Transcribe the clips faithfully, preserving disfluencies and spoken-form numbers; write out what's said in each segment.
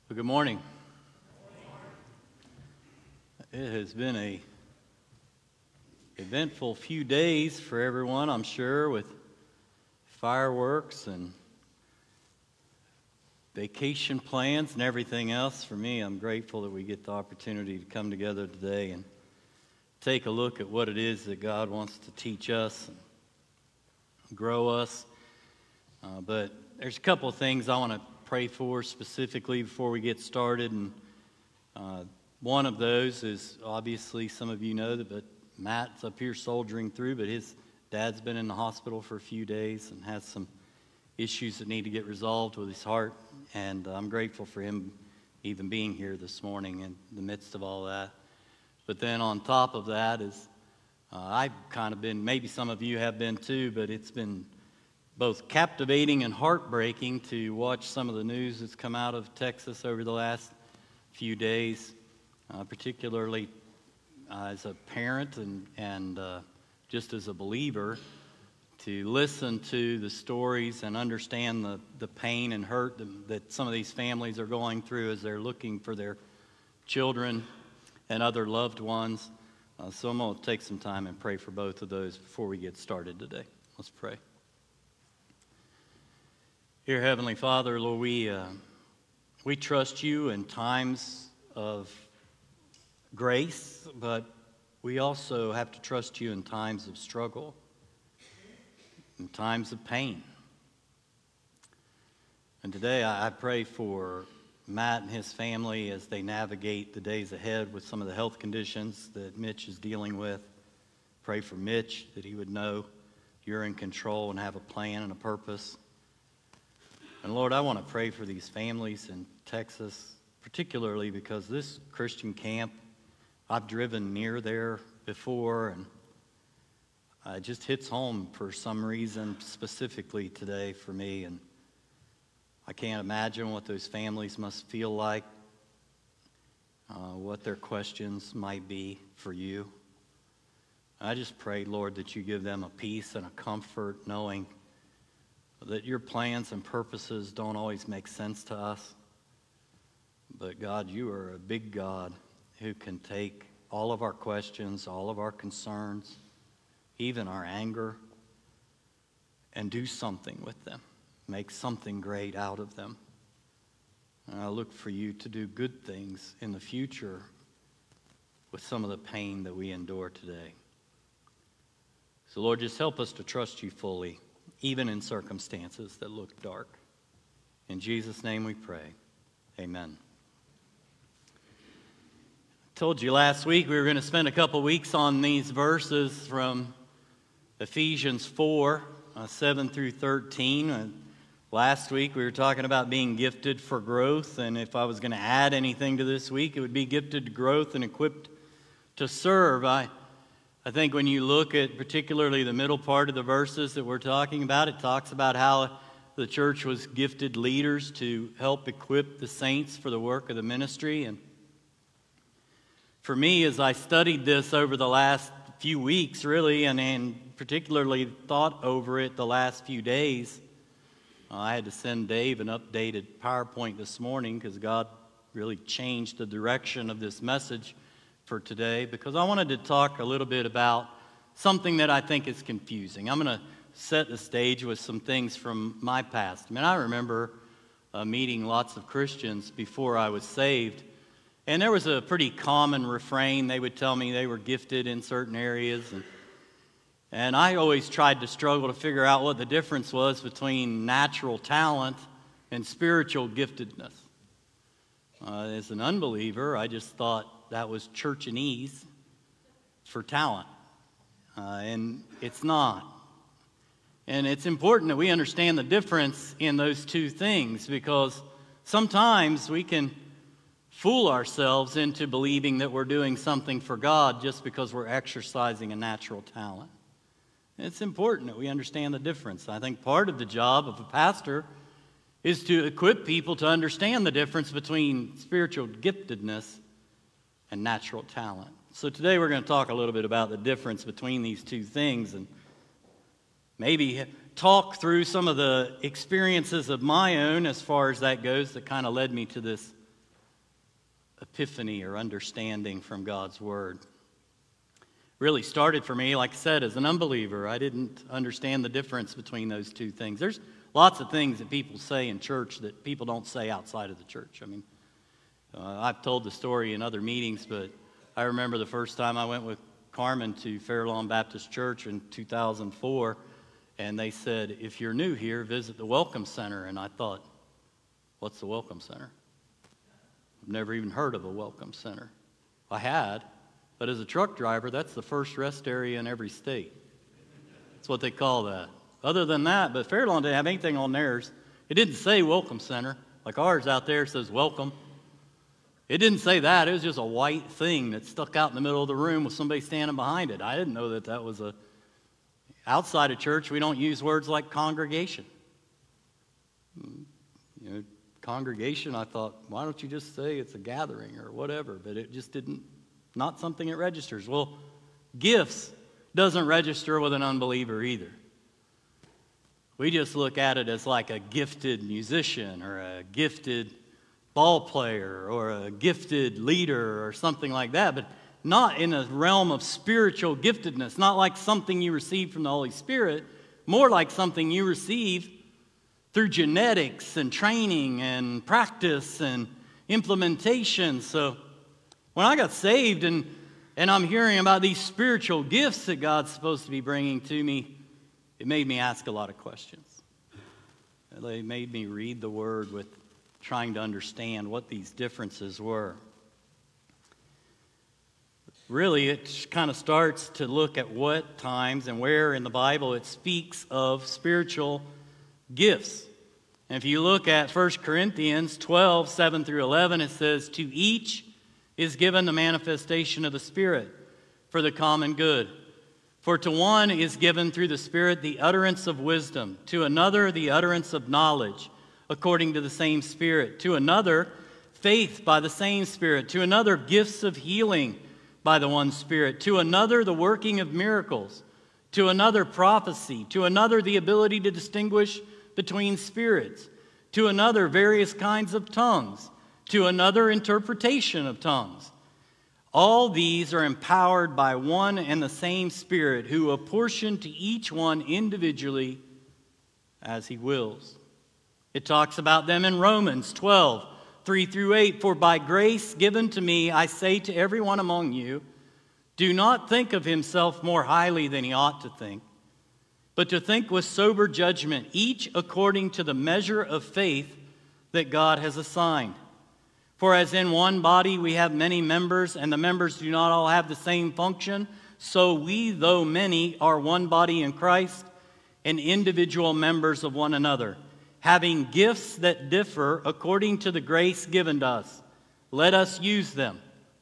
Well, good morning. It has been a eventful few days for everyone, I'm sure, with fireworks and vacation plans and everything else. For me, I'm grateful that we get the opportunity to come together today and take a look at what it is that God wants to teach us and grow us. Uh, but there's a couple of things I want to pray for specifically before we get started, and uh, one of those is, obviously some of you know that, but Matt's up here soldiering through, but his dad's been in the hospital for a few days and has some issues that need to get resolved with his heart, and I'm grateful for him even being here this morning in the midst of all that. But then on top of that is, uh, I've kind of been, maybe some of you have been too, but it's been both captivating and heartbreaking to watch some of the news that's come out of Texas over the last few days, uh, particularly uh, as a parent and, and uh, just as a believer, to listen to the stories and understand the, the pain and hurt that, that some of these families are going through as they're looking for their children and other loved ones. Uh, so I'm going to take some time and pray for both of those before we get started today. Let's pray. Dear Heavenly Father, Lord, we, uh, we trust you in times of grace, but we also have to trust you in times of struggle, in times of pain. And today I, I pray for Matt and his family as they navigate the days ahead with some of the health conditions that Mitch is dealing with. Pray for Mitch, that he would know you're in control and have a plan and a purpose. And Lord, I want to pray for these families in Texas, particularly because this Christian camp, I've driven near there before, and it just hits home for some reason specifically today for me. And I can't imagine what those families must feel like, uh, what their questions might be for you. I just pray, Lord, that you give them a peace and a comfort knowing that your plans and purposes don't always make sense to us. But God, you are a big God who can take all of our questions, all of our concerns, even our anger, and do something with them, make something great out of them. And I look for you to do good things in the future with some of the pain that we endure today. So Lord, just help us to trust you fully, even in circumstances that look dark. In Jesus' name we pray. Amen. I told you last week we were going to spend a couple weeks on these verses from Ephesians four, uh, seven through thirteen. And last week we were talking about being gifted for growth, and if I was going to add anything to this week, it would be gifted to growth and equipped to serve. I I think when you look at particularly the middle part of the verses that we're talking about, it talks about how the church was gifted leaders to help equip the saints for the work of the ministry. And for me, as I studied this over the last few weeks, really, and, and particularly thought over it the last few days, uh, I had to send Dave an updated PowerPoint this morning because God really changed the direction of this message for today, because I wanted to talk a little bit about something that I think is confusing. I'm going to set the stage with some things from my past. I mean, I remember uh, meeting lots of Christians before I was saved, and there was a pretty common refrain. They would tell me they were gifted in certain areas, and, and I always tried to struggle to figure out what the difference was between natural talent and spiritual giftedness. Uh, as an unbeliever, I just thought that was churchanese for talent, uh, and it's not. And it's important that we understand the difference in those two things, because sometimes we can fool ourselves into believing that we're doing something for God just because we're exercising a natural talent. And it's important that we understand the difference. I think part of the job of a pastor is to equip people to understand the difference between spiritual giftedness and natural talent. So today we're going to talk a little bit about the difference between these two things, and maybe talk through some of the experiences of my own as far as that goes that kind of led me to this epiphany or understanding from God's Word. Really started for me, like I said, as an unbeliever. I didn't understand the difference between those two things. There's lots of things that people say in church that people don't say outside of the church. I mean, uh, I've told the story in other meetings, but I remember the first time I went with Carmen to Fairlawn Baptist Church in two thousand four, and they said, if you're new here, visit the Welcome Center. And I thought, what's the Welcome Center? I've never even heard of a Welcome Center. I had, but as a truck driver, that's the first rest area in every state. That's what they call that. Other than that, but Fairlawn didn't have anything on theirs. It didn't say Welcome Center. Like ours out there says Welcome. It didn't say that. It was just a white thing that stuck out in the middle of the room with somebody standing behind it. I didn't know that that was a... Outside of church, we don't use words like congregation. You know, congregation, I thought, why don't you just say it's a gathering or whatever? But it just didn't, not something that registers. Well, gifts doesn't register with an unbeliever either. We just look at it as like a gifted musician or a gifted ball player or a gifted leader or something like that, but not in a realm of spiritual giftedness, not like something you receive from the Holy Spirit, more like something you receive through genetics and training and practice and implementation. So when I got saved and, and I'm hearing about these spiritual gifts that God's supposed to be bringing to me, it made me ask a lot of questions. They made me read the Word with trying to understand what these differences were. Really, it kind of starts to look at what times and where in the Bible it speaks of spiritual gifts. And if you look at First Corinthians twelve, seven through eleven, it says, to each is given the manifestation of the Spirit for the common good. For to one is given through the Spirit the utterance of wisdom, to another the utterance of knowledge, according to the same Spirit, to another faith by the same Spirit, to another gifts of healing by the one Spirit, to another the working of miracles, to another prophecy, to another the ability to distinguish between spirits, to another various kinds of tongues, to another interpretation of tongues. All these are empowered by one and the same Spirit, who apportioned to each one individually as he wills. It talks about them in Romans twelve, three through eight. For by grace given to me, I say to everyone among you, do not think of himself more highly than he ought to think, but to think with sober judgment, each according to the measure of faith that God has assigned. For as in one body we have many members, and the members do not all have the same function, so we, though many, are one body in Christ, and individual members of one another, having gifts that differ according to the grace given to us. Let us use them.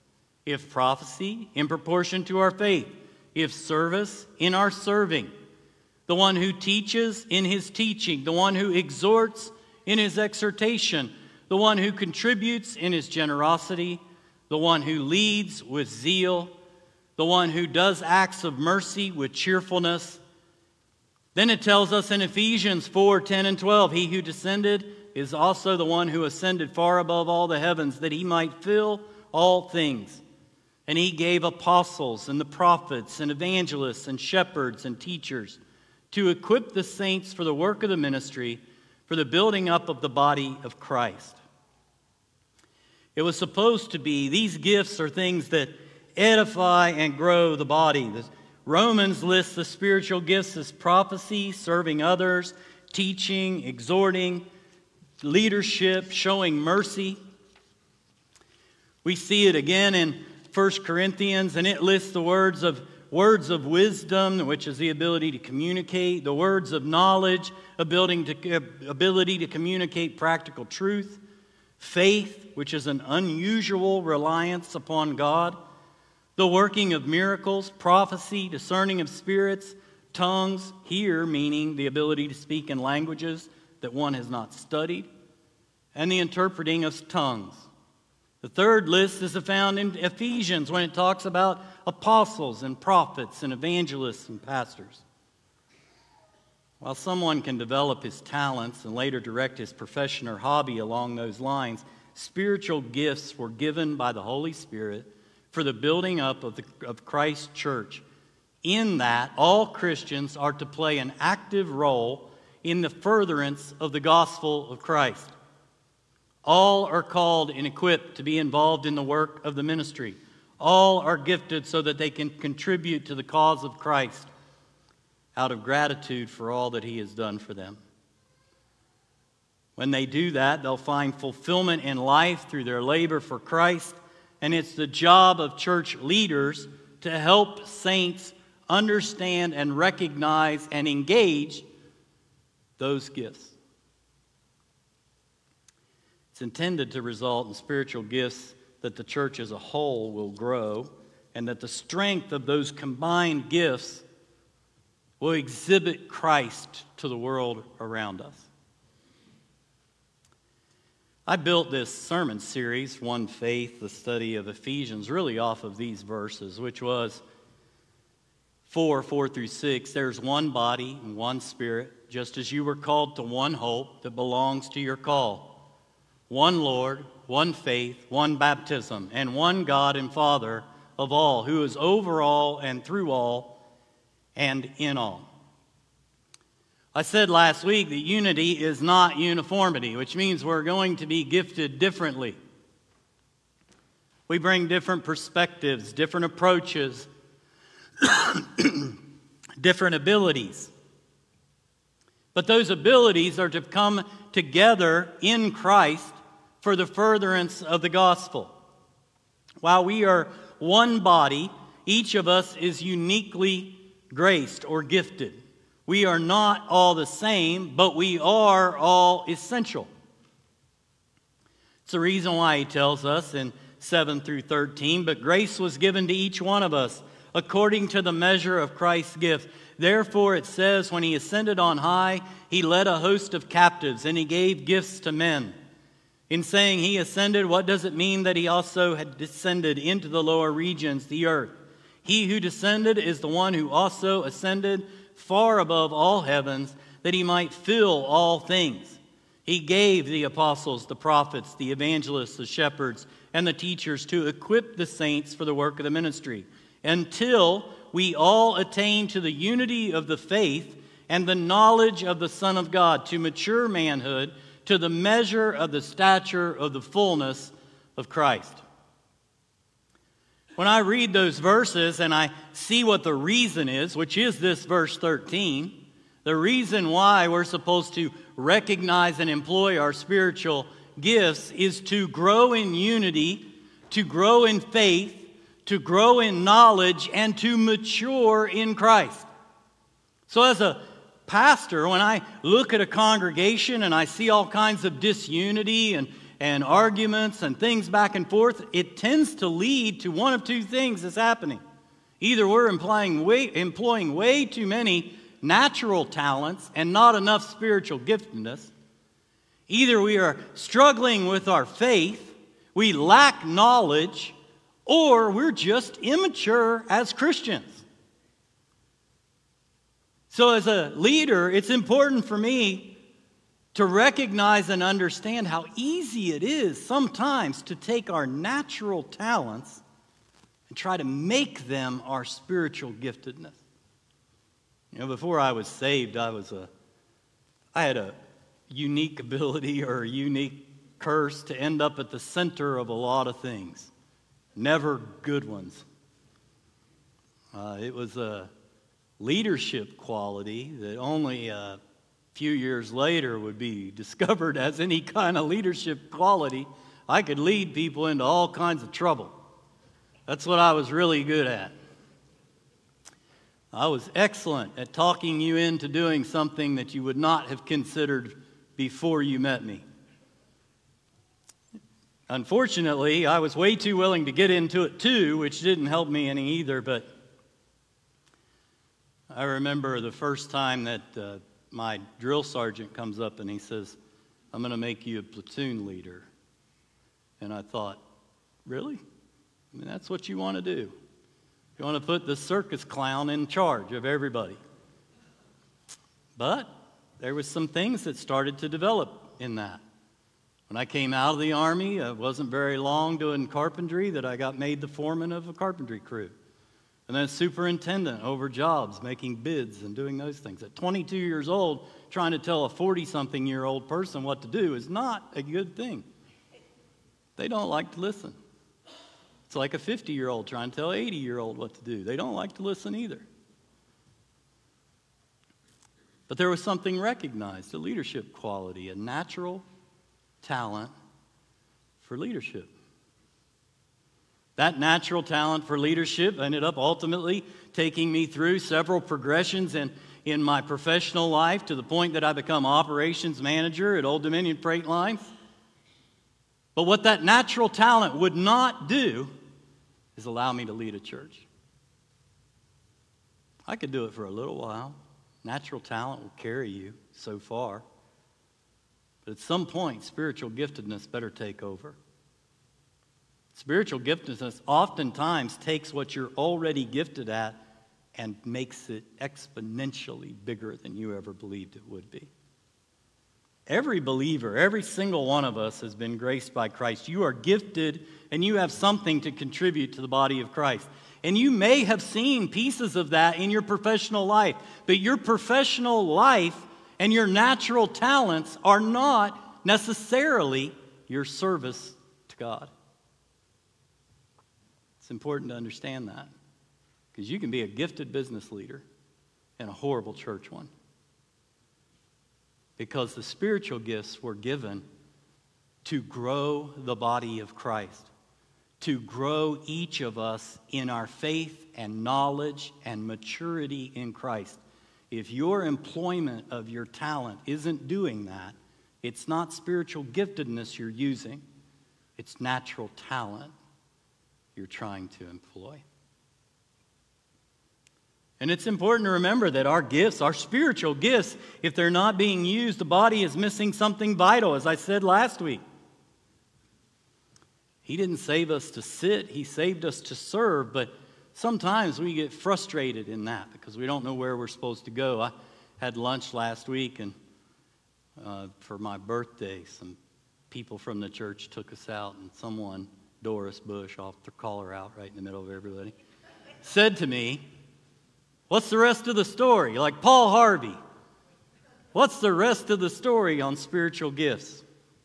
If prophecy, in proportion to our faith. If service, in our serving. The one who teaches, in his teaching. The one who exhorts, in his exhortation. The one who contributes, in his generosity. The one who leads, with zeal. The one who does acts of mercy, with cheerfulness. Then it tells us in Ephesians four, ten and twelve, he who descended is also the one who ascended far above all the heavens, that he might fill all things. And he gave apostles and the prophets and evangelists and shepherds and teachers to equip the saints for the work of the ministry, for the building up of the body of Christ. It was supposed to be, these gifts are things that edify and grow the body. The Romans lists the spiritual gifts as prophecy, serving others, teaching, exhorting, leadership, showing mercy. We see it again in First Corinthians, and it lists the words of words of wisdom, which is the ability to communicate, the words of knowledge, ability to, ability to communicate practical truth, faith, which is an unusual reliance upon God, the working of miracles, prophecy, discerning of spirits, tongues, here meaning the ability to speak in languages that one has not studied, and the interpreting of tongues. The third list is found in Ephesians when it talks about apostles and prophets and evangelists and pastors. While someone can develop his talents and later direct his profession or hobby along those lines, spiritual gifts were given by the Holy Spirit for the building up of, the, of Christ's church. In that, all Christians are to play an active role in the furtherance of the gospel of Christ. All are called and equipped to be involved in the work of the ministry. All are gifted so that they can contribute to the cause of Christ out of gratitude for all that He has done for them. When they do that, they'll find fulfillment in life through their labor for Christ, and it's the job of church leaders to help saints understand and recognize and engage those gifts. It's intended to result in spiritual gifts that the church as a whole will grow, and that the strength of those combined gifts will exhibit Christ to the world around us. I built this sermon series, One Faith, the study of Ephesians, really off of these verses, which was four, four through six. There's one body and one spirit, just as you were called to one hope that belongs to your call. One Lord, one faith, one baptism, and one God and Father of all, who is over all and through all and in all. I said last week that unity is not uniformity, which means we're going to be gifted differently. We bring different perspectives, different approaches, different abilities. But those abilities are to come together in Christ for the furtherance of the gospel. While we are one body, each of us is uniquely graced or gifted. We are not all the same, but we are all essential. It's the reason why he tells us in seven through thirteen, but grace was given to each one of us according to the measure of Christ's gift. Therefore it says, when he ascended on high, he led a host of captives, and he gave gifts to men. In saying he ascended, what does it mean that he also had descended into the lower regions, the earth? He who descended is the one who also ascended far above all heavens, that he might fill all things. He gave the apostles, the prophets, the evangelists, the shepherds, and the teachers to equip the saints for the work of the ministry, until we all attain to the unity of the faith and the knowledge of the Son of God, to mature manhood, to the measure of the stature of the fullness of Christ. When I read those verses and I see what the reason is, which is this verse thirteen, the reason why we're supposed to recognize and employ our spiritual gifts is to grow in unity, to grow in faith, to grow in knowledge, and to mature in Christ. So as a pastor, when I look at a congregation and I see all kinds of disunity and and arguments and things back and forth, it tends to lead to one of two things that's happening. Either we're employing way, employing way too many natural talents and not enough spiritual giftedness. Either we are struggling with our faith, we lack knowledge, or we're just immature as Christians. So as a leader, it's important for me to recognize and understand how easy it is sometimes to take our natural talents and try to make them our spiritual giftedness. You know, before I was saved, I was a, I had a unique ability or a unique curse to end up at the center of a lot of things. Never good ones. Uh, it was a leadership quality that only uh, few years later would be discovered as any kind of leadership quality. I could lead people into all kinds of trouble. That's what I was really good at. I was excellent at talking you into doing something that you would not have considered before you met me. Unfortunately, I was way too willing to get into it too, which didn't help me any either, but I remember the first time that uh, my drill sergeant comes up and he says, I'm going to make you a platoon leader. And I thought, really? I mean, that's what you want to do. You want to put the circus clown in charge of everybody. But there was some things that started to develop in that. When I came out of the Army, it wasn't very long doing carpentry that I got made the foreman of a carpentry crew. And then superintendent over jobs, making bids and doing those things. At twenty-two years old, trying to tell a forty-something-year-old person what to do is not a good thing. They don't like to listen. It's like a fifty-year-old trying to tell an eighty-year-old what to do. They don't like to listen either. But there was something recognized, a leadership quality, a natural talent for leadership. That natural talent for leadership ended up ultimately taking me through several progressions in, in my professional life to the point that I become operations manager at Old Dominion Freight Lines. But what that natural talent would not do is allow me to lead a church. I could do it for a little while. Natural talent will carry you so far. But at some point, spiritual giftedness better take over. Spiritual giftedness oftentimes takes what you're already gifted at and makes it exponentially bigger than you ever believed it would be. Every believer, every single one of us has been graced by Christ. You are gifted and you have something to contribute to the body of Christ. And you may have seen pieces of that in your professional life, but your professional life and your natural talents are not necessarily your service to God. It's important to understand that, because you can be a gifted business leader and a horrible church one. Because the spiritual gifts were given to grow the body of Christ, to grow each of us in our faith and knowledge and maturity in Christ. If your employment of your talent isn't doing that, it's not spiritual giftedness you're using, it's natural talent you're trying to employ. And it's important to remember that our gifts, our spiritual gifts, if they're not being used, the body is missing something vital, as I said last week. He didn't save us to sit, He saved us to serve, but sometimes we get frustrated in that because we don't know where we're supposed to go. I had lunch last week, and uh, for my birthday, some people from the church took us out, and someone, Doris Bush, I'll call her out right in the middle of everybody, said to me, "What's the rest of the story?" Like Paul Harvey. What's the rest of the story on spiritual gifts?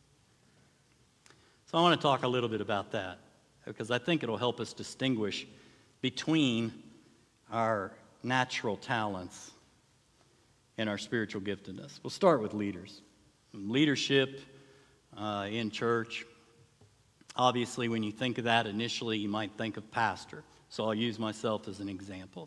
So I want to talk a little bit about that, because I think it'll help us distinguish between our natural talents and our spiritual giftedness. We'll start with leaders. Leadership uh, in church. Obviously, when you think of that, initially you might think of pastor. So I'll use myself as an example.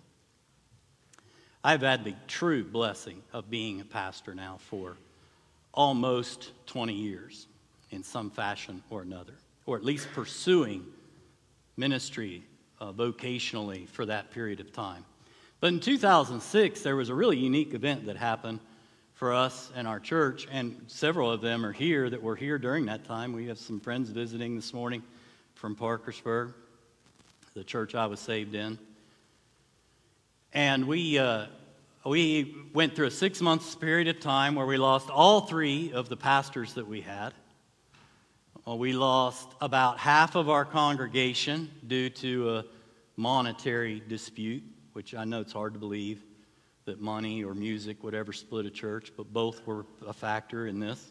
I've had the true blessing of being a pastor now for almost twenty years in some fashion or another, or at least pursuing ministry uh, vocationally for that period of time. But in two thousand six, there was a really unique event that happened for us and our church, and several of them are here that were here during that time. We have some friends visiting this morning from Parkersburg, the church I was saved in. And we uh, we went through a six-month period of time where we lost all three of the pastors that we had. Well, we lost about half of our congregation due to a monetary dispute, which I know it's hard to believe that money or music would ever split a church, but both were a factor in this.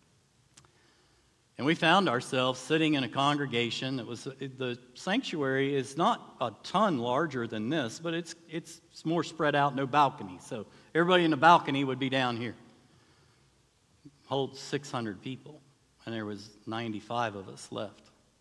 And we found ourselves sitting in a congregation that was, the sanctuary is not a ton larger than this, but it's it's more spread out, no balcony. So everybody in the balcony would be down here. Holds six hundred people, and there was ninety-five of us left.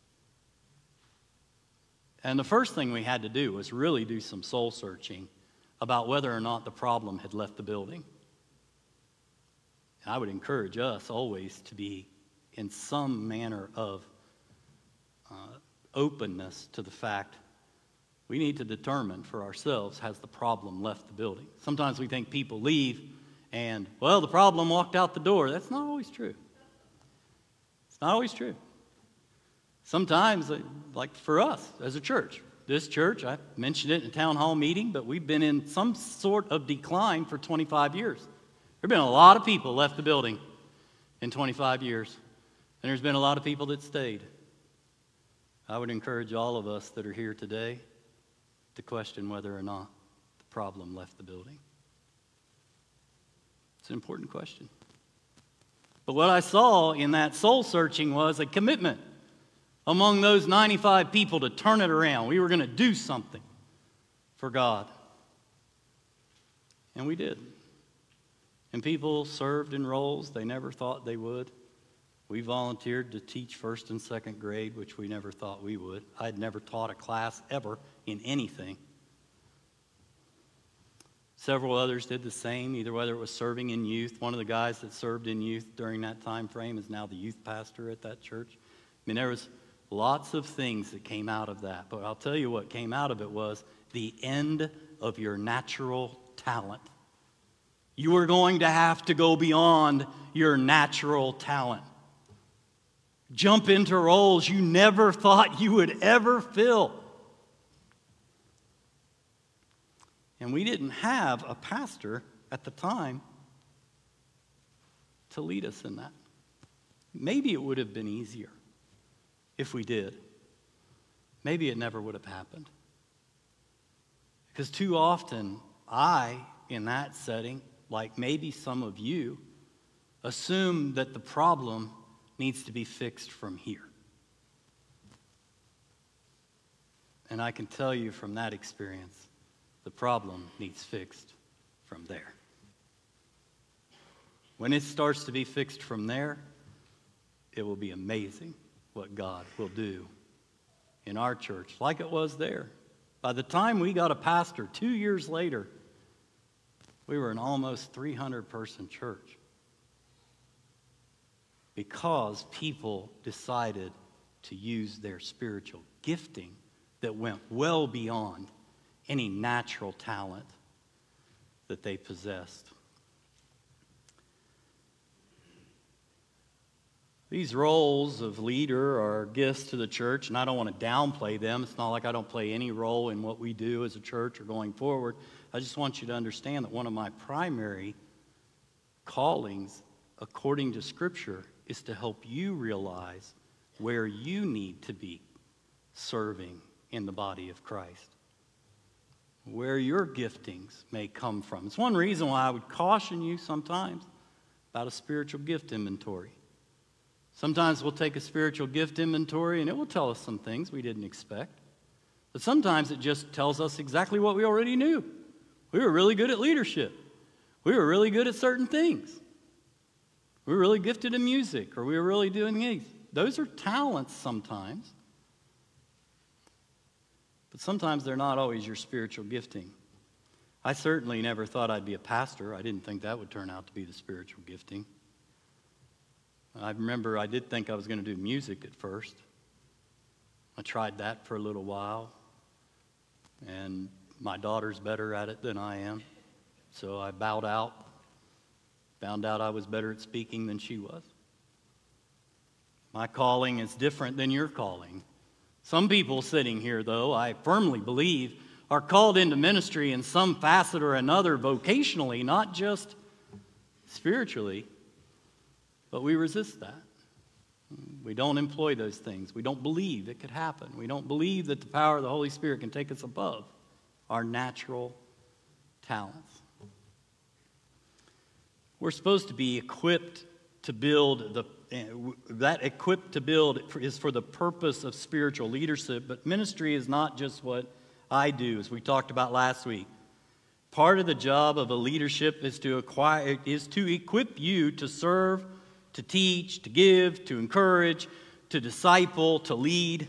And the first thing we had to do was really do some soul searching about whether or not the problem had left the building. And I would encourage us always to be in some manner of uh, openness to the fact we need to determine for ourselves, has the problem left the building? Sometimes we think people leave and, well, the problem walked out the door. That's not always true. It's not always true. Sometimes, like for us as a church, this church, I mentioned it in a town hall meeting, but we've been in some sort of decline for twenty-five years. There have been a lot of people left the building in twenty-five years. And there's been a lot of people that stayed. I would encourage all of us that are here today to question whether or not the problem left the building. It's an important question. But what I saw in that soul searching was a commitment among those ninety-five people to turn it around. We were going to do something for God. And we did. And people served in roles they never thought they would. We volunteered to teach first and second grade, which we never thought we would. I'd never taught a class ever in anything. Several others did the same, either whether it was serving in youth. One of the guys that served in youth during that time frame is now the youth pastor at that church. I mean, there was lots of things that came out of that. But I'll tell you what came out of it was the end of your natural talent. You were going to have to go beyond your natural talent. Jump into roles you never thought you would ever fill. And we didn't have a pastor at the time to lead us in that. Maybe it would have been easier if we did. Maybe it never would have happened. Because too often, I, in that setting, like maybe some of you, assume that the problem needs to be fixed from here. And I can tell you from that experience, the problem needs fixed from there. When it starts to be fixed from there, it will be amazing what God will do in our church, like it was there. By the time we got a pastor, two years later, we were an almost three hundred person church. Because people decided to use their spiritual gifting that went well beyond any natural talent that they possessed. These roles of leader are gifts to the church, and I don't want to downplay them. It's not like I don't play any role in what we do as a church or going forward. I just want you to understand that one of my primary callings, according to Scripture, is to help you realize where you need to be serving in the body of Christ, where your giftings may come from. It's one reason why I would caution you sometimes about a spiritual gift inventory. Sometimes we'll take a spiritual gift inventory and it will tell us some things we didn't expect. But sometimes it just tells us exactly what we already knew. We were really good at leadership. We were really good at certain things. We were really gifted in music, or we were really doing things. Those are talents sometimes. But sometimes they're not always your spiritual gifting. I certainly never thought I'd be a pastor. I didn't think that would turn out to be the spiritual gifting. I remember I did think I was going to do music at first. I tried that for a little while. And my daughter's better at it than I am. So I bowed out. Found out I was better at speaking than she was. My calling is different than your calling. Some people sitting here, though, I firmly believe, are called into ministry in some facet or another vocationally, not just spiritually. But we resist that. We don't employ those things. We don't believe it could happen. We don't believe that the power of the Holy Spirit can take us above our natural talents. We're supposed to be equipped to build, the that equipped to build is for the purpose of spiritual leadership, but ministry is not just what I do, as we talked about last week. Part of the job of a leadership is to acquire, is to equip you to serve, to teach, to give, to encourage, to disciple, to lead.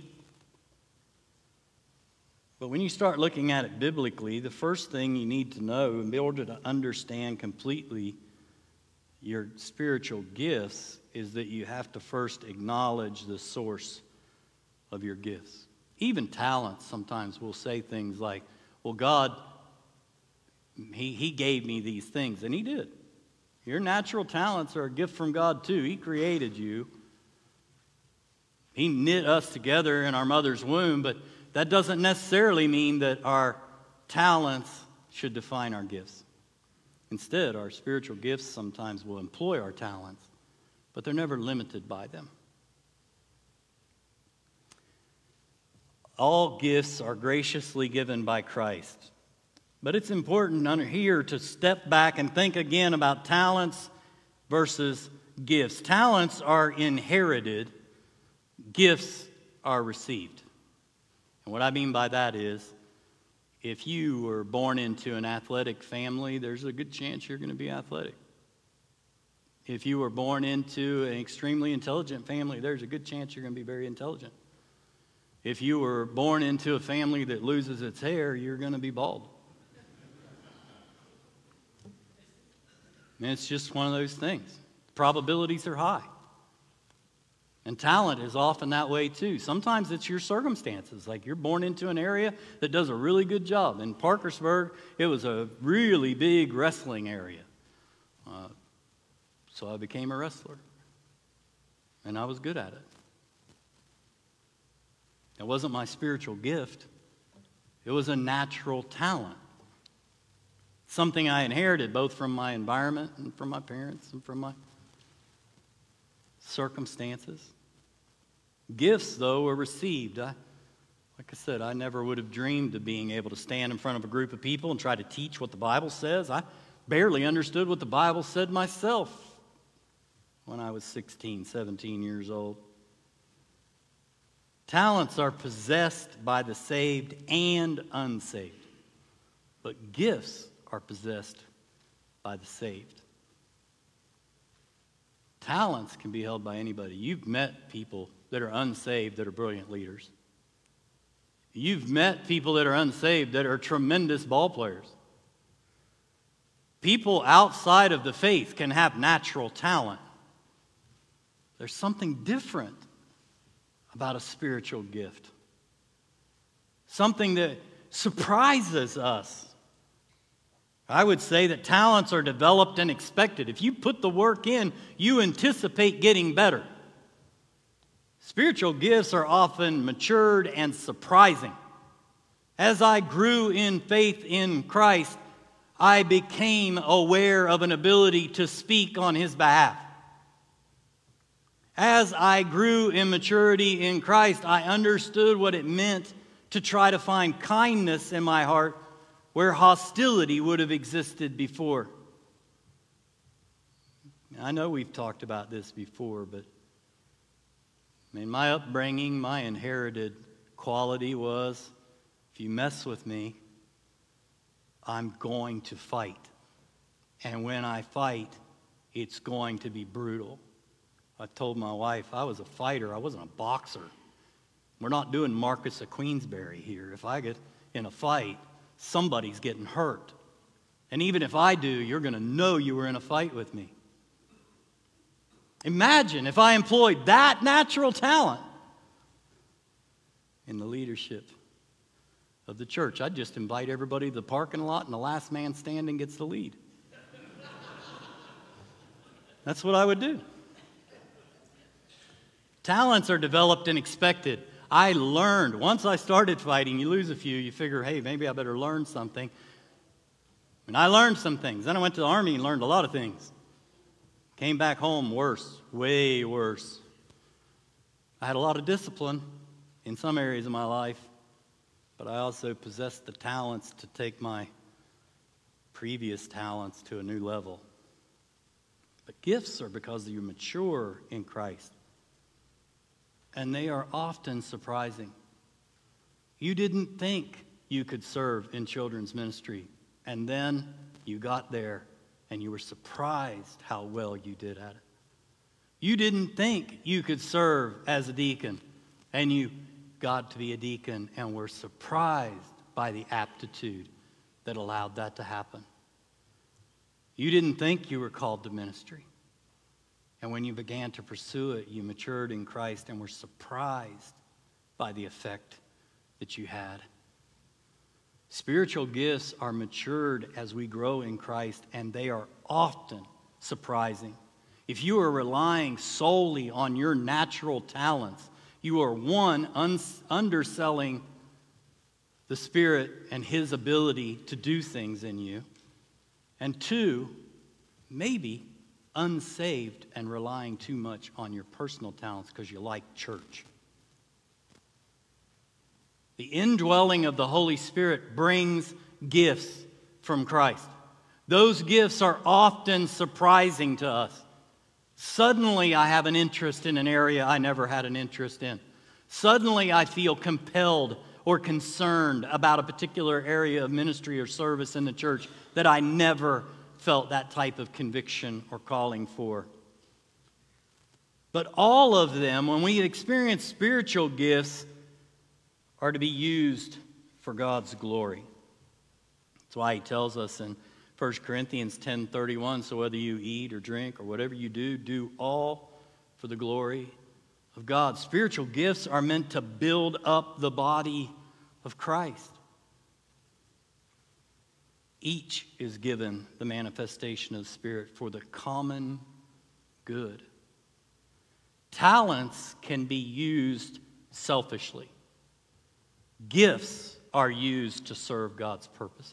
But when you start looking at it biblically, the first thing you need to know in order to understand completely your spiritual gifts is that you have to first acknowledge the source of your gifts. Even talents, sometimes we'll say things like, well, God, he, he gave me these things, and He did. Your natural talents are a gift from God too. He created you. He knit us together in our mother's womb, but that doesn't necessarily mean that our talents should define our gifts. Instead, our spiritual gifts sometimes will employ our talents, but they're never limited by them. All gifts are graciously given by Christ. But it's important under here to step back and think again about talents versus gifts. Talents are inherited, gifts are received. And what I mean by that is, if you were born into an athletic family, there's a good chance you're going to be athletic. If you were born into an extremely intelligent family, there's a good chance you're going to be very intelligent. If you were born into a family that loses its hair, you're going to be bald. And it's just one of those things. Probabilities are high. And talent is often that way too. Sometimes it's your circumstances. Like you're born into an area that does a really good job. In Parkersburg, it was a really big wrestling area. Uh, so I became a wrestler. And I was good at it. It wasn't my spiritual gift. It was a natural talent. Something I inherited both from my environment and from my parents and from my circumstances. Gifts, though, were received. I, like I said, I never would have dreamed of being able to stand in front of a group of people and try to teach what the Bible says. I barely understood what the Bible said myself when I was sixteen, seventeen years old. Talents are possessed by the saved and unsaved, but gifts are possessed by the saved. Talents can be held by anybody. You've met people that are unsaved that are brilliant leaders. You've met people that are unsaved that are tremendous ball players. People outside of the faith can have natural talent. There's something different about a spiritual gift. Something that surprises us. I would say that talents are developed and expected. If you put the work in, you anticipate getting better. Spiritual gifts are often matured and surprising. As I grew in faith in Christ, I became aware of an ability to speak on His behalf. As I grew in maturity in Christ, I understood what it meant to try to find kindness in my heart where hostility would have existed before. I know we've talked about this before, but in my upbringing, my inherited quality was, if you mess with me, I'm going to fight. And when I fight, it's going to be brutal. I told my wife I was a fighter. I wasn't a boxer. We're not doing Marcus of Queensberry here. If I get in a fight, somebody's getting hurt. And even if I do, you're going to know you were in a fight with me. Imagine if I employed that natural talent in the leadership of the church. I'd just invite everybody to the parking lot and the last man standing gets the lead. That's what I would do. Talents are developed and expected. I learned. Once I started fighting, you lose a few, you figure, hey, maybe I better learn something. And I learned some things. Then I went to the Army and learned a lot of things. Came back home worse, way worse. I had a lot of discipline in some areas of my life, but I also possessed the talents to take my previous talents to a new level. But gifts are because you mature in Christ. And they are often surprising. You didn't think you could serve in children's ministry, and then you got there and you were surprised how well you did at it. You didn't think you could serve as a deacon, and you got to be a deacon and were surprised by the aptitude that allowed that to happen. You didn't think you were called to ministry. And when you began to pursue it, you matured in Christ and were surprised by the effect that you had. Spiritual gifts are matured as we grow in Christ, and they are often surprising. If you are relying solely on your natural talents, you are, one, un- underselling the Spirit and His ability to do things in you, and two, maybe unsaved and relying too much on your personal talents because you like church. The indwelling of the Holy Spirit brings gifts from Christ. Those gifts are often surprising to us. Suddenly I have an interest in an area I never had an interest in. Suddenly I feel compelled or concerned about a particular area of ministry or service in the church that I never felt that type of conviction or calling for. But all of them, when we experience spiritual gifts, are to be used for God's glory. That's why he tells us in First Corinthians ten thirty-one, so whether you eat or drink or whatever you do, do all for the glory of God. Spiritual gifts are meant to build up the body of Christ. Each is given the manifestation of the Spirit for the common good. Talents can be used selfishly. Gifts are used to serve God's purposes.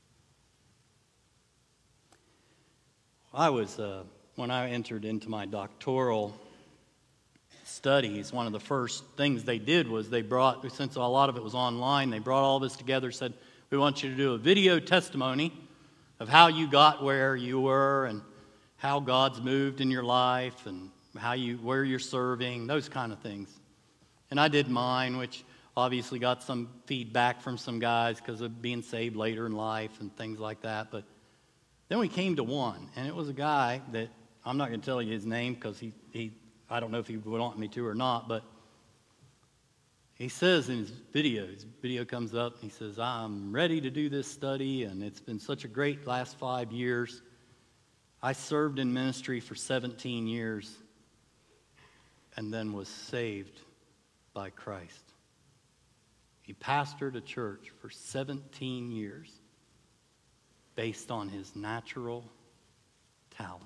I was, uh, when I entered into my doctoral studies, one of the first things they did was they brought, since a lot of it was online, they brought all this together, said, we want you to do a video testimony of how you got where you were and how God's moved in your life and how you, where you're serving, those kind of things. And I did mine, which obviously got some feedback from some guys because of being saved later in life and things like that. But then we came to one, and it was a guy that, I'm not going to tell you his name because he, he, I don't know if he would want me to or not, but he says in his video, his video comes up, and he says, I'm ready to do this study, and it's been such a great last five years. I served in ministry for seventeen years and then was saved by Christ. He pastored a church for seventeen years based on his natural talent.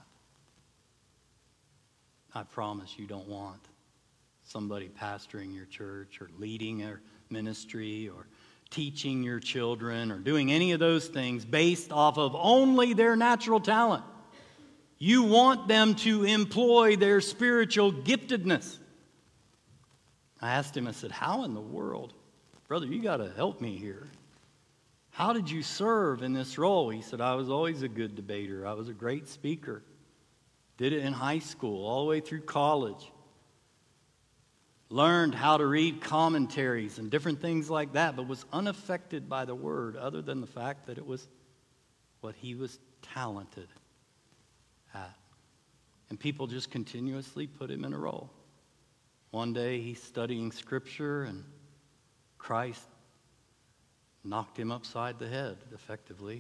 I promise you don't want somebody pastoring your church or leading a ministry or teaching your children or doing any of those things based off of only their natural talent. You want them to employ their spiritual giftedness. I asked him, I said, how in the world? Brother, you got to help me here. How did you serve in this role? He said, I was always a good debater. I was a great speaker. Did it in high school, all the way through college. Learned how to read commentaries and different things like that, but was unaffected by the word other than the fact that it was what he was talented at. And people just continuously put him in a role. One day he's studying Scripture and Christ knocked him upside the head, effectively.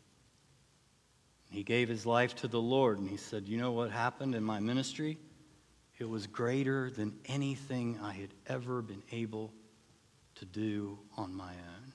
He gave his life to the Lord, and he said, you know what happened in my ministry? It was greater than anything I had ever been able to do on my own.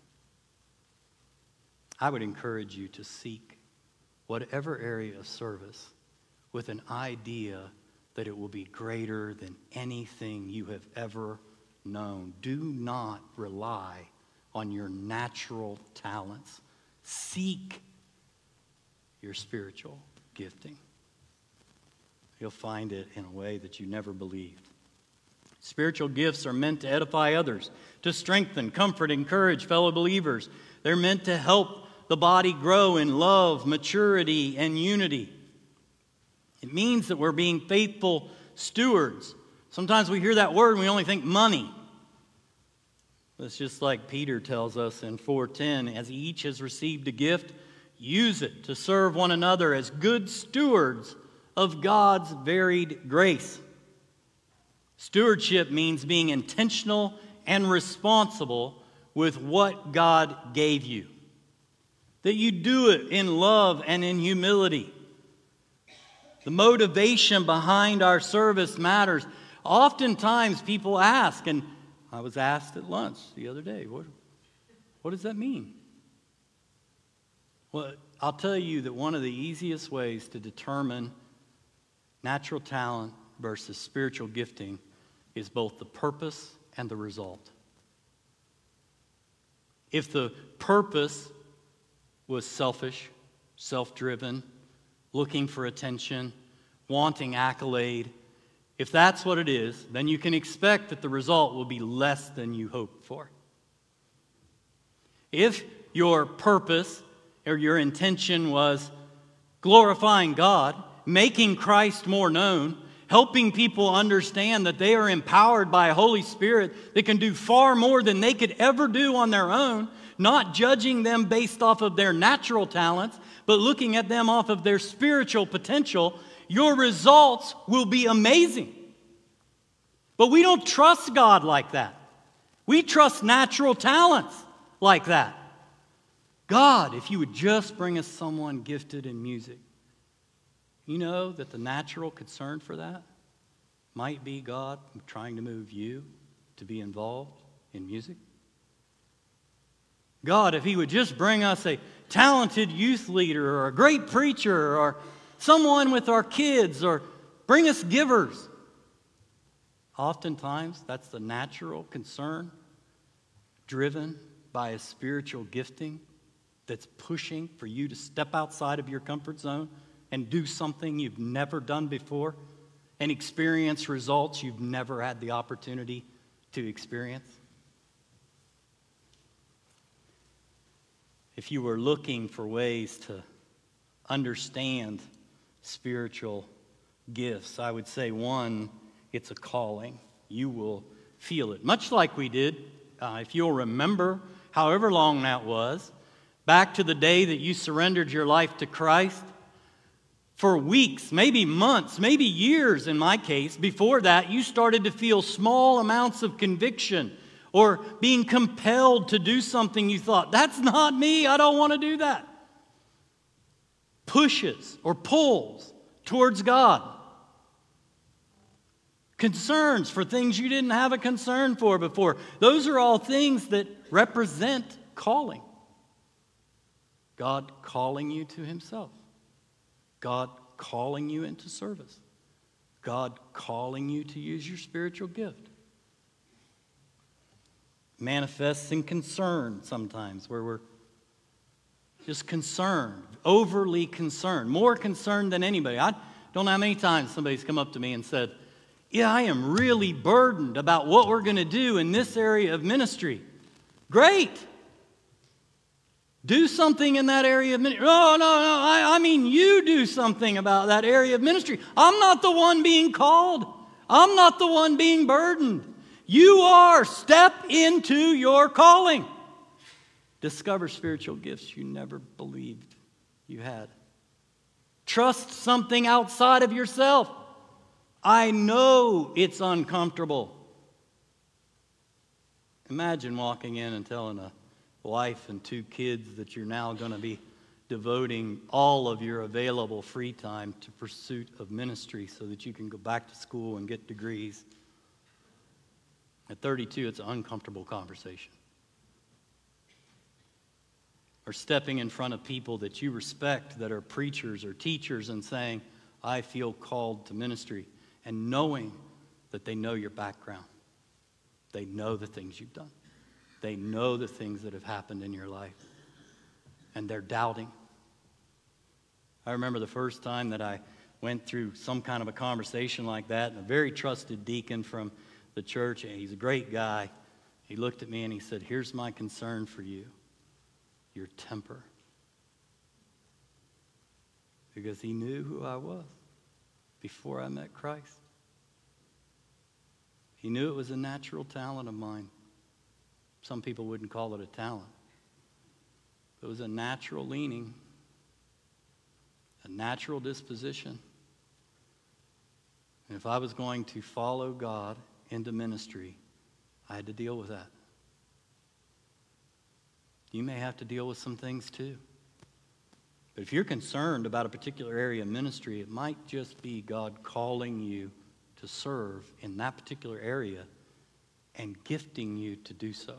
I would encourage you to seek whatever area of service with an idea that it will be greater than anything you have ever known. Do not rely on your natural talents. Seek your spiritual gifting. You'll find it in a way that you never believed. Spiritual gifts are meant to edify others, to strengthen, comfort, encourage fellow believers. They're meant to help the body grow in love, maturity, and unity. It means that we're being faithful stewards. Sometimes we hear that word and we only think money. It's just like Peter tells us in four ten, as each has received a gift, use it to serve one another as good stewards of God's varied grace. Stewardship means being intentional and responsible with what God gave you. That you do it in love and in humility. The motivation behind our service matters. Oftentimes people ask, and I was asked at lunch the other day, what, what does that mean? Well, I'll tell you that one of the easiest ways to determine natural talent versus spiritual gifting is both the purpose and the result. If the purpose was selfish, self-driven, looking for attention, wanting accolade, if that's what it is, then you can expect that the result will be less than you hoped for. If your purpose or your intention was glorifying God, making Christ more known, helping people understand that they are empowered by a Holy Spirit that can do far more than they could ever do on their own, not judging them based off of their natural talents, but looking at them off of their spiritual potential, your results will be amazing. But we don't trust God like that. We trust natural talents like that. God, if you would just bring us someone gifted in music, you know that the natural concern for that might be God trying to move you to be involved in music. God, if He would just bring us a talented youth leader or a great preacher or someone with our kids or bring us givers. Oftentimes, that's the natural concern driven by a spiritual gifting that's pushing for you to step outside of your comfort zone and do something you've never done before and experience results you've never had the opportunity to experience. If you were looking for ways to understand spiritual gifts, I would say one, it's a calling. You will feel it. Much like we did, uh, if you'll remember, however long that was, back to the day that you surrendered your life to Christ, for weeks, maybe months, maybe years in my case, before that, you started to feel small amounts of conviction or being compelled to do something you thought, that's not me, I don't want to do that. Pushes or pulls towards God. Concerns for things you didn't have a concern for before. Those are all things that represent calling. God calling you to Himself. God calling you into service. God calling you to use your spiritual gift. Manifests in concern sometimes, where we're just concerned, overly concerned, more concerned than anybody. I don't know how many times somebody's come up to me and said, yeah, I am really burdened about what we're going to do in this area of ministry. Great. Do something in that area of ministry. Oh, no, no, I, I mean you do something about that area of ministry. I'm not the one being called. I'm not the one being burdened. You are. Step into your calling. Discover spiritual gifts you never believed you had. Trust something outside of yourself. I know it's uncomfortable. Imagine walking in and telling a wife and two kids that you're now going to be devoting all of your available free time to pursuit of ministry so that you can go back to school and get degrees. At thirty-two, it's an uncomfortable conversation. Or stepping in front of people that you respect that are preachers or teachers and saying, I feel called to ministry, and knowing that they know your background. They know the things you've done. They know the things that have happened in your life. And they're doubting. I remember the first time that I went through some kind of a conversation like that, and a very trusted deacon from the church, and he's a great guy. He looked at me and he said, here's my concern for you, your temper. Because he knew who I was before I met Christ. He knew it was a natural talent of mine. Some people wouldn't call it a talent. It was a natural leaning, a natural disposition. And if I was going to follow God into ministry, I had to deal with that. You may have to deal with some things too. But if you're concerned about a particular area of ministry, it might just be God calling you to serve in that particular area and gifting you to do so.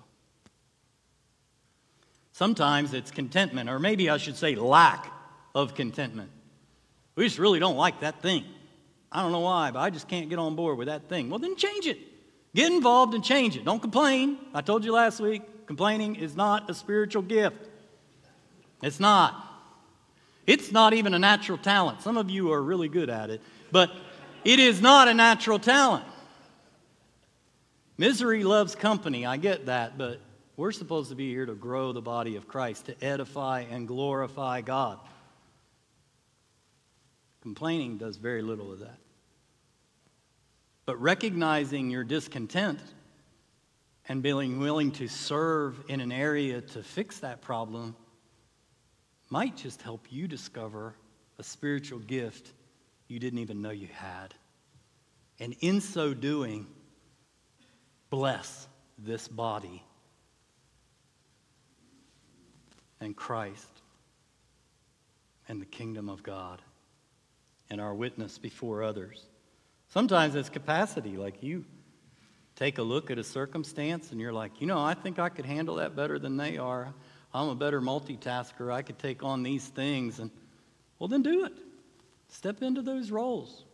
Sometimes it's contentment, or maybe I should say lack of contentment. We just really don't like that thing. I don't know why, but I just can't get on board with that thing. Well, then change it. Get involved and change it. Don't complain. I told you last week, complaining is not a spiritual gift. It's not. It's not even a natural talent. Some of you are really good at it, but it is not a natural talent. Misery loves company. I get that, but We're supposed to be here to grow the body of Christ, to edify and glorify God. Complaining does very little of that. But recognizing your discontent and being willing to serve in an area to fix that problem might just help you discover a spiritual gift you didn't even know you had. And in so doing, bless this body and Christ and the kingdom of God and our witness before others. Sometimes it's capacity, like you take a look at a circumstance and you're like, you know, I think I could handle that better than they are. I'm a better multitasker. I could take on these things. And well, then do it. Step into those roles.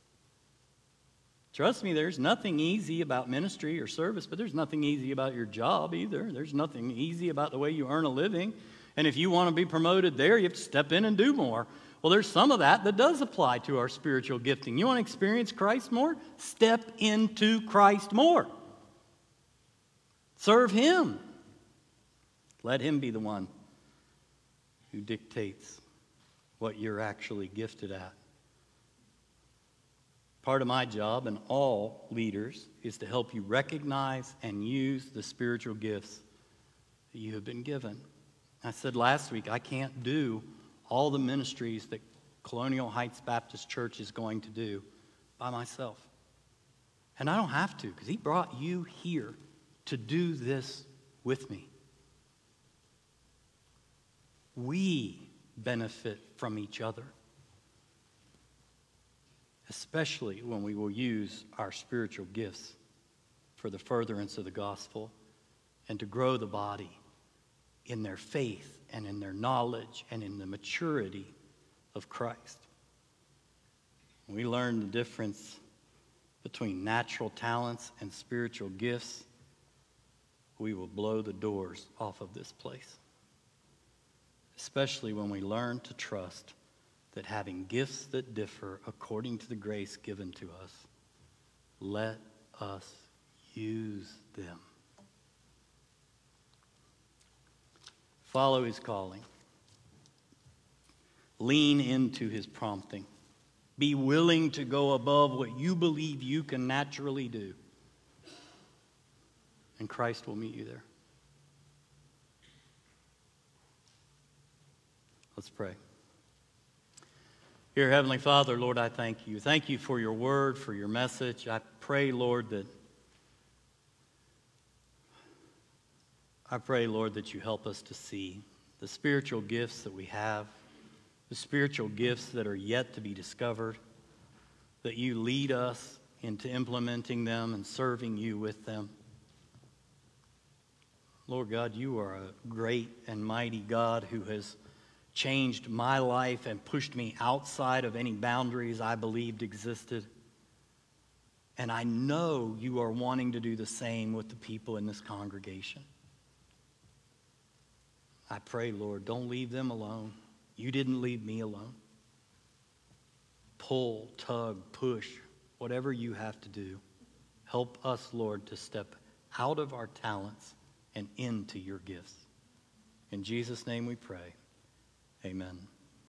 Trust me, there's nothing easy about ministry or service, but there's nothing easy about your job either. There's nothing easy about the way you earn a living. And if you want to be promoted there, you have to step in and do more. Well, there's some of that that does apply to our spiritual gifting. You want to experience Christ more? Step into Christ more. Serve Him. Let Him be the one who dictates what you're actually gifted at. Part of my job, and all leaders, is to help you recognize and use the spiritual gifts that you have been given. I said last week, I can't do all the ministries that Colonial Heights Baptist Church is going to do by myself. And I don't have to, because He brought you here to do this with me. We benefit from each other, especially when we will use our spiritual gifts for the furtherance of the gospel and to grow the body in their faith and in their knowledge and in the maturity of Christ. When we learn the difference between natural talents and spiritual gifts, we will blow the doors off of this place. Especially when we learn to trust that having gifts that differ according to the grace given to us, let us use them. Follow His calling. Lean into His prompting. Be willing to go above what you believe you can naturally do. And Christ will meet you there. Let's pray. Dear Heavenly Father, Lord, I thank you. Thank you for your word, for your message. I pray, Lord, that I pray, Lord, that you help us to see the spiritual gifts that we have, the spiritual gifts that are yet to be discovered, that you lead us into implementing them and serving you with them. Lord God, you are a great and mighty God who has changed my life and pushed me outside of any boundaries I believed existed. And I know you are wanting to do the same with the people in this congregation. I pray, Lord, don't leave them alone. You didn't leave me alone. Pull, tug, push, whatever you have to do. Help us, Lord, to step out of our talents and into your gifts. In Jesus' name we pray. Amen.